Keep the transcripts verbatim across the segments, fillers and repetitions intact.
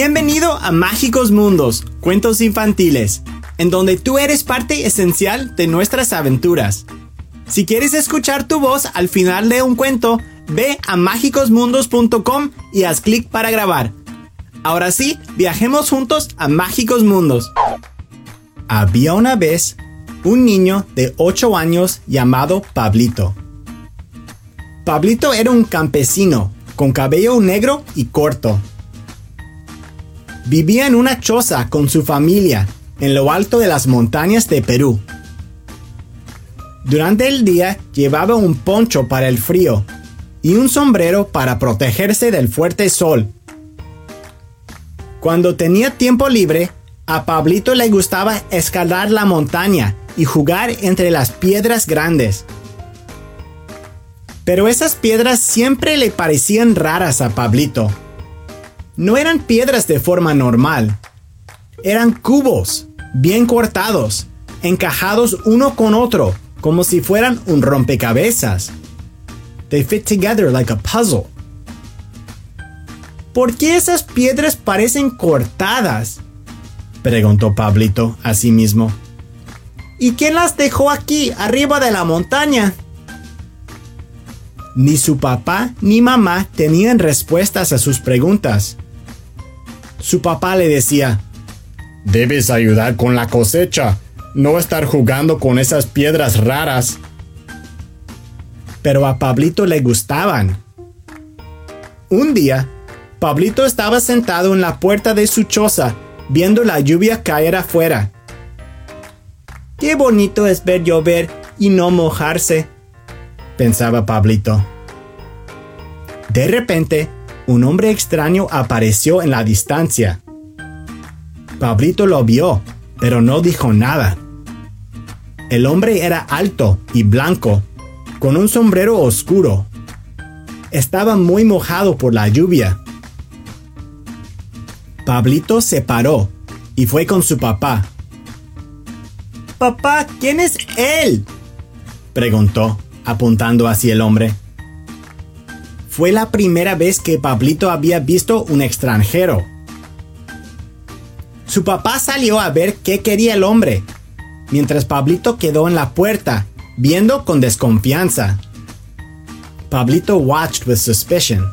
Bienvenido a Mágicos Mundos, cuentos infantiles, en donde tú eres parte esencial de nuestras aventuras. Si quieres escuchar tu voz al final de un cuento, ve a mágicos mundos punto com y haz clic para grabar. Ahora sí, viajemos juntos a Mágicos Mundos. Había una vez un niño de ocho años llamado Pablito. Pablito era un campesino con cabello negro y corto. Vivía en una choza con su familia en lo alto de las montañas de Perú. Durante el día llevaba un poncho para el frío y un sombrero para protegerse del fuerte sol. Cuando tenía tiempo libre, a Pablito le gustaba escalar la montaña y jugar entre las piedras grandes. Pero esas piedras siempre le parecían raras a Pablito. No eran piedras de forma normal. Eran cubos, bien cortados, encajados uno con otro, como si fueran un rompecabezas. They fit together like a puzzle. ¿Por qué esas piedras parecen cortadas?, preguntó Pablito a sí mismo. ¿Y quién las dejó aquí, arriba de la montaña? Ni su papá ni mamá tenían respuestas a sus preguntas. Su papá le decía: «Debes ayudar con la cosecha, no estar jugando con esas piedras raras». Pero a Pablito le gustaban. Un día, Pablito estaba sentado en la puerta de su choza, viendo la lluvia caer afuera. «Qué bonito es ver llover y no mojarse», pensaba Pablito. De repente, un hombre extraño apareció en la distancia. Pablito lo vio, pero no dijo nada. El hombre era alto y blanco, con un sombrero oscuro. Estaba muy mojado por la lluvia. Pablito se paró y fue con su papá. «Papá, ¿quién es él?», preguntó, apuntando hacia el hombre. Fue la primera vez que Pablito había visto un extranjero. Su papá salió a ver qué quería el hombre, mientras Pablito quedó en la puerta, viendo con desconfianza. Pablito watched with suspicion.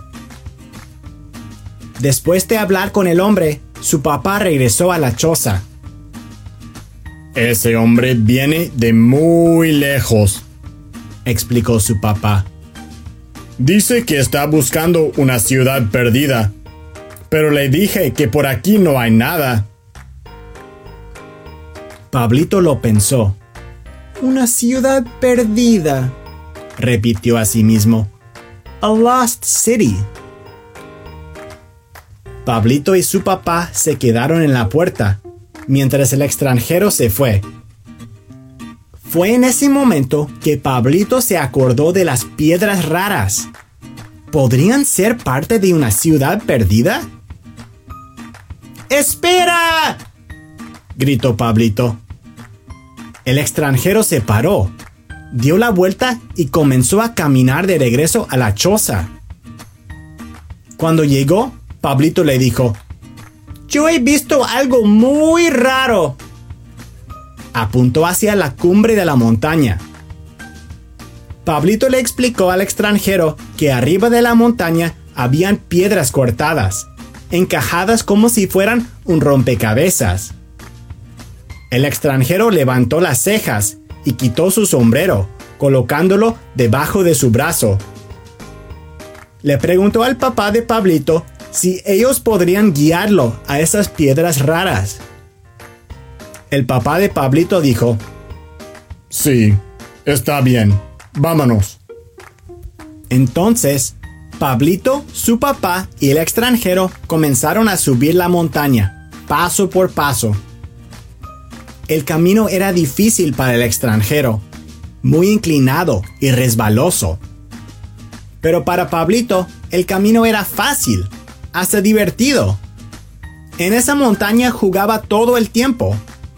Después de hablar con el hombre, su papá regresó a la choza. «Ese hombre viene de muy lejos», explicó su papá. «Dice que está buscando una ciudad perdida, pero le dije que por aquí no hay nada». Pablito lo pensó. «Una ciudad perdida», repitió a sí mismo. «A lost city». Pablito y su papá se quedaron en la puerta, mientras el extranjero se fue. Fue en ese momento que Pablito se acordó de las piedras raras. ¿Podrían ser parte de una ciudad perdida? ¡Espera!, gritó Pablito. El extranjero se paró, dio la vuelta y comenzó a caminar de regreso a la choza. Cuando llegó, Pablito le dijo: «Yo he visto algo muy raro». Apuntó hacia la cumbre de la montaña. Pablito le explicó al extranjero que arriba de la montaña habían piedras cortadas, encajadas como si fueran un rompecabezas. El extranjero levantó las cejas y quitó su sombrero, colocándolo debajo de su brazo. Le preguntó al papá de Pablito si ellos podrían guiarlo a esas piedras raras. El papá de Pablito dijo: «Sí, está bien, vámonos». Entonces, Pablito, su papá y el extranjero comenzaron a subir la montaña, paso por paso. El camino era difícil para el extranjero, muy inclinado y resbaloso. Pero para Pablito, el camino era fácil, hasta divertido. En esa montaña jugaba todo el tiempo.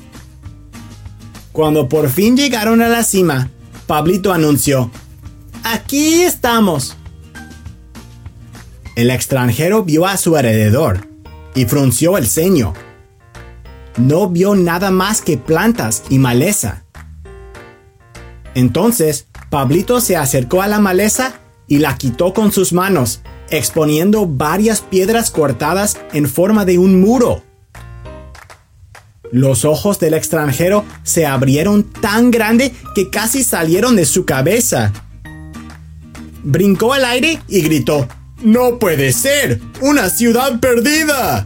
Cuando por fin llegaron a la cima, Pablito anunció: «¡Aquí estamos!». El extranjero vio a su alrededor y frunció el ceño. No vio nada más que plantas y maleza. Entonces, Pablito se acercó a la maleza y la quitó con sus manos, exponiendo varias piedras cortadas en forma de un muro. Los ojos del extranjero se abrieron tan grande que casi salieron de su cabeza. Brincó al aire y gritó: ¡No puede ser! ¡Una ciudad perdida!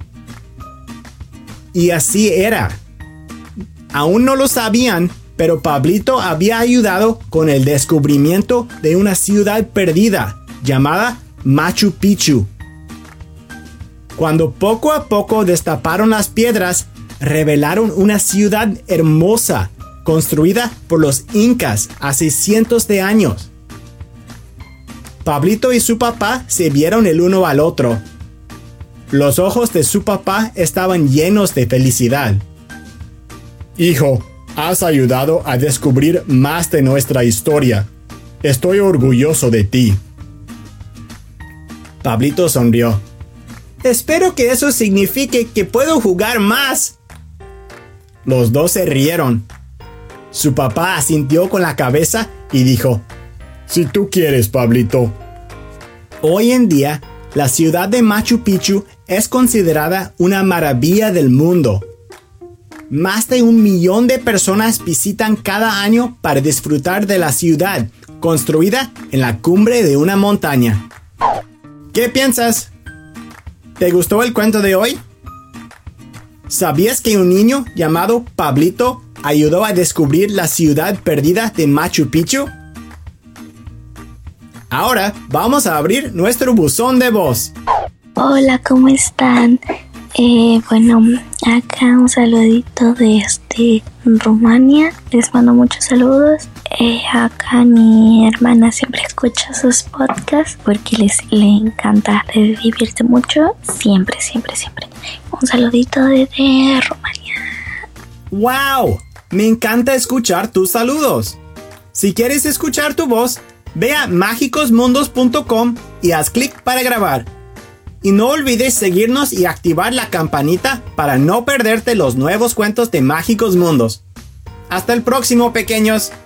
Y así era. Aún no lo sabían, pero Pablito había ayudado con el descubrimiento de una ciudad perdida llamada Machu Picchu. Cuando poco a poco destaparon las piedras, revelaron una ciudad hermosa, construida por los incas hace cientos de años. Pablito y su papá se vieron el uno al otro. Los ojos de su papá estaban llenos de felicidad. Hijo, has ayudado a descubrir más de nuestra historia. Estoy orgulloso de ti. Pablito sonrió. Espero que eso signifique que puedo jugar más. Los dos se rieron. Su papá asintió con la cabeza y dijo: Si tú quieres, Pablito. Hoy en día, la ciudad de Machu Picchu es considerada una maravilla del mundo. Más de un millón de personas visitan cada año para disfrutar de la ciudad, construida en la cumbre de una montaña. ¿Qué piensas? ¿Te gustó el cuento de hoy? ¿Sabías que un niño llamado Pablito ayudó a descubrir la ciudad perdida de Machu Picchu? Ahora vamos a abrir nuestro buzón de voz. Hola, ¿cómo están? Eh, bueno, acá un saludito desde Rumania. Les mando muchos saludos. Eh, acá mi hermana siempre escucha sus podcasts porque les le encanta, le divierte mucho. Siempre, siempre, siempre. Un saludito desde Rumania. ¡Wow! Me encanta escuchar tus saludos. Si quieres escuchar tu voz, ve a mágicos mundos punto com y haz clic para grabar. Y no olvides seguirnos y activar la campanita para no perderte los nuevos cuentos de Mágicos Mundos. Hasta el próximo, pequeños.